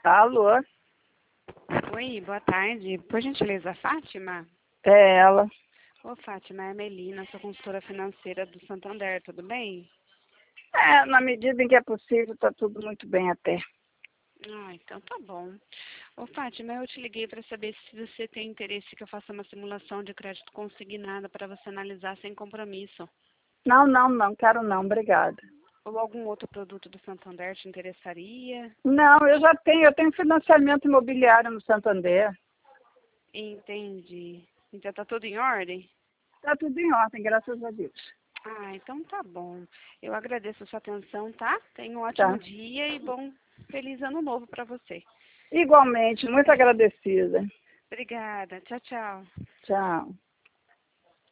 Alô? Oi, boa tarde. Por gentileza, Fátima? É ela. Ô, Fátima, é a Melina, sou consultora financeira do Santander, tudo bem? Na medida em que é possível, está tudo muito bem até. Ah, então tá bom. Ô, Fátima, eu te liguei para saber se você tem interesse que eu faça uma simulação de crédito consignado para você analisar sem compromisso. Não, quero não, obrigada. Ou algum outro produto do Santander te interessaria? Não, eu tenho financiamento imobiliário no Santander. Entendi. Então tá tudo em ordem? Está tudo em ordem, graças a Deus. Ah, então tá bom. Eu agradeço a sua atenção, tá? Tenha um ótimo Tá. dia e feliz ano novo para você. Igualmente, muito agradecida. Obrigada. Tchau, tchau. Tchau.